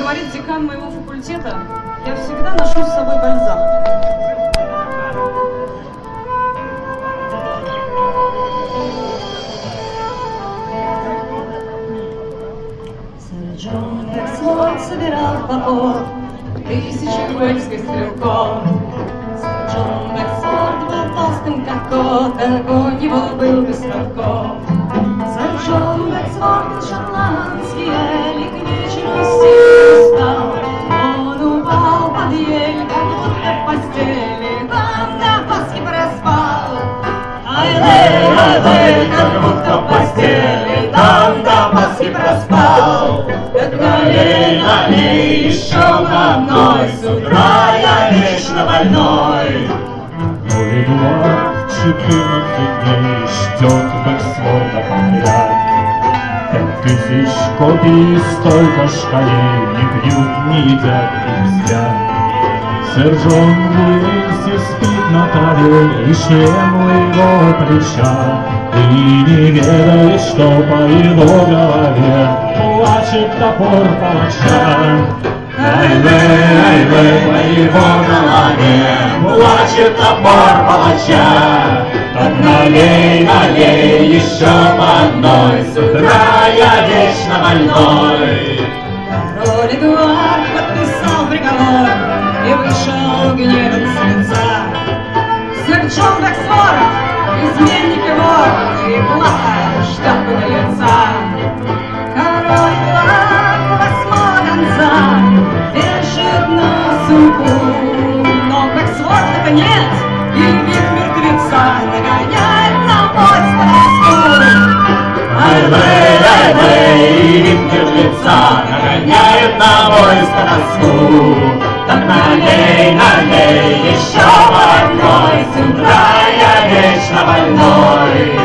говорит декан моего факультета, я всегда ношу с собой бальзам. Сэр Джон Бэксворт собирал в поход 1000 уэльских стрелков. Сэр Джон Бэксворт был толстым, как кот, огонь его был без катков. Сэр Джон Бэксворт шотландский элик к вечеру сильно устал. Он упал под ель, как будто в постели, там до Пасхи проспал. Ай-лей, как будто в постели, там до Пасхи проспал. Так налей, налей еще по одной, с утра я вечно больной. Но Эдуард 14 дней ждет Бэксворта подряд. 5000 копий, столько шкалей, не пьют, не едят и спят. Сэр Джон Уэльси спит на траве, и шлем у его плеча. И не ведает, что по его голове плачет топор палача. Ай-вей, по его голове плачет топор палача. Так налей, налей еще по одной, с утра я вечно больной. Король Эдуард подписал приговор и вышел гневен с лица. Сэр Джон Бэксворт, изменник и вор, и плохо ждет подлеца. Король Эдуард восьмого конца вешает на суку, но Бэксворта-то нет, и вид мертвеца нагоняет на мой тоску. Ай-вей, и вид мертвеца нагоняет на мой тоску. Так налей, налей еще по одной, с утра я вечно больной.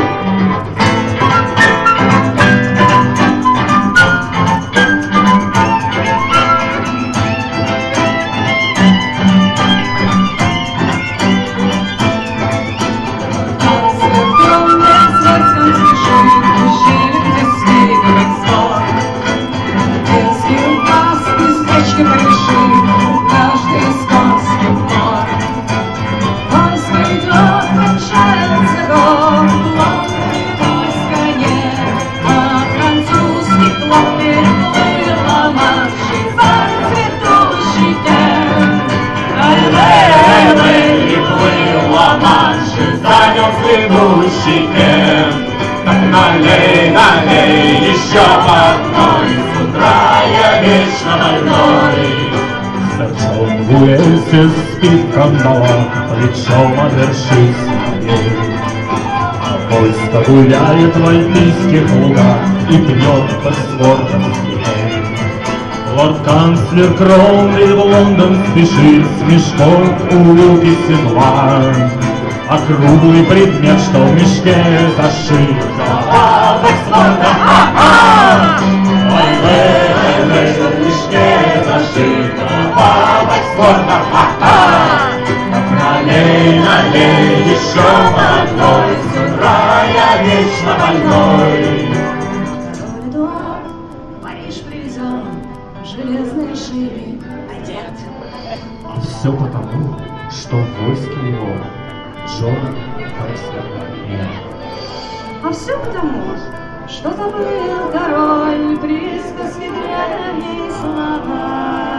Так налей, налей еще по одной, с утра я вечно больной. Сэр Джон Уэльси спит в кандалах, плечом овершись моей. А войско гуляет в альпийских лугах и пьет бэксвортовский эль. Лорд-канцлер Кромвель в Лондон спешит с мешком у седла. А круглый предмет, что в мешке зашит, голова Бэксворта, ха-ха! Ой-вей, что в мешке зашит, голова Бэксворта, ха-ха! Налей, налей еще по одной, с утра я вечно больной. Король Эдуард в Париж привезен, железный шире одет. А все потому, что в войске его Джона Бэксворта нет. А все потому, что забыл король присказки древние слова,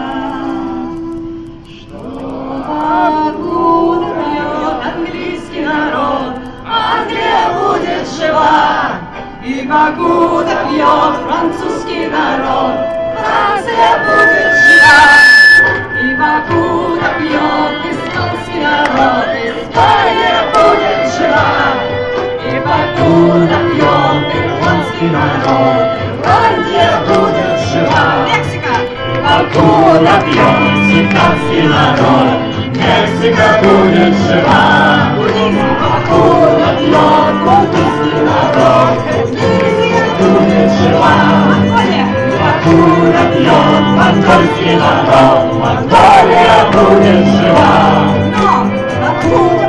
что покуда пьет английский народ, Англия будет жива, и покуда пьет французский народ, Франция будет жива, и покуда пьет испанский народ, Испания будет жива, и покуда пьет ирландский народ, Ирландия будет жива. Мексика! И покуда пьет мексиканский народ, Мексика будет жива. И покуда пьет буддийский народ, Индия будет жива. И покуда пьет монгольский народ, Монголия будет жива. Но покуда